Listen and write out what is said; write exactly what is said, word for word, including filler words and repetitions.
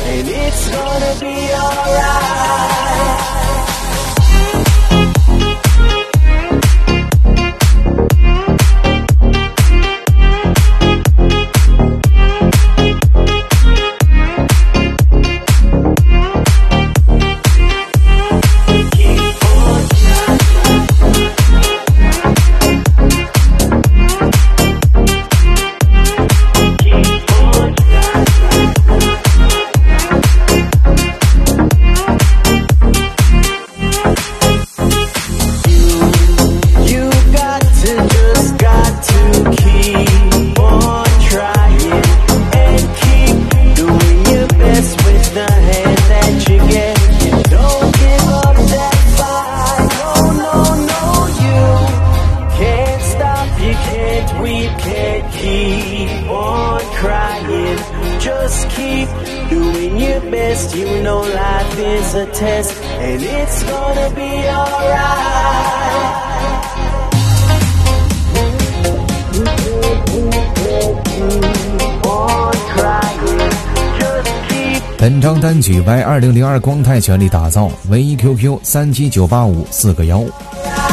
and it's gonna be alright. Just keep doing your best. You know life is a test, and it's gonna be alright. 本张单曲为二零零二光泰全力打造，唯一 Q Q 三七九八五四个幺。